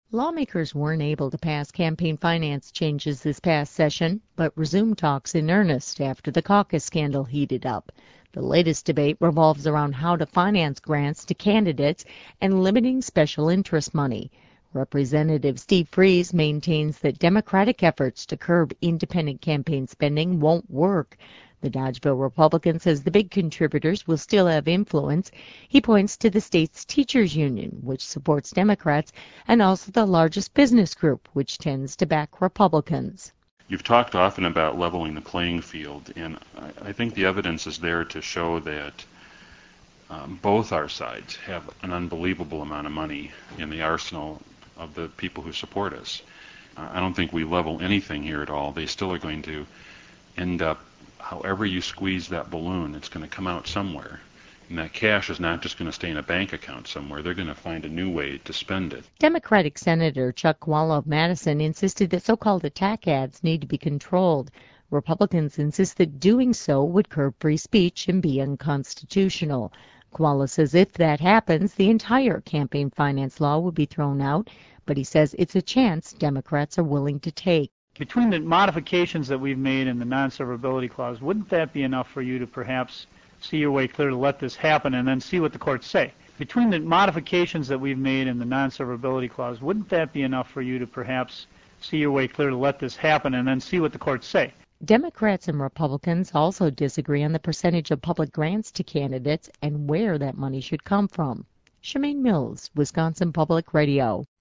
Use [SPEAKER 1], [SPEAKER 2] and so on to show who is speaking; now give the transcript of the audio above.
[SPEAKER 1] Lawmakers weren't able to pass campaign finance changes this past session, but resumed talks in earnest after the caucus scandal heated up. The latest debate revolves around how to finance grants to candidates and limiting special interest money. Representative Steve Freese maintains that Democratic efforts to curb independent campaign spending won't work. The Dodgeville Republican says the big contributors will still have influence. He points to the state's teachers union, which supports Democrats, and also the largest business group, which tends to back Republicans.
[SPEAKER 2] You've talked often about leveling the playing field, and I think the evidence is there to show that both our sides have an unbelievable amount of money in the arsenal of the people who support us. I don't think we level anything here at all. They still are going to end up, however you squeeze that balloon, it's going to come out somewhere. And that cash is not just going to stay in a bank account somewhere. They're going to find a new way to spend it.
[SPEAKER 1] Democratic Senator Chuck Chvala of Madison insisted that so-called attack ads need to be controlled. Republicans insist that doing so would curb free speech and be unconstitutional. Chvala says if that happens, the entire campaign finance law would be thrown out, but he says it's a chance Democrats are willing to take.
[SPEAKER 3] Between the modifications that we've made in the non-severability clause, wouldn't that be enough for you to perhaps see your way clear to let this happen and then see what the courts say? Between the modifications that we've made in the non-severability clause, wouldn't that be enough for you to perhaps see your way clear to let this happen and then see what the courts say?
[SPEAKER 1] Democrats and Republicans also disagree on the percentage of public grants to candidates and where that money should come from. Shemaine Mills, Wisconsin Public Radio.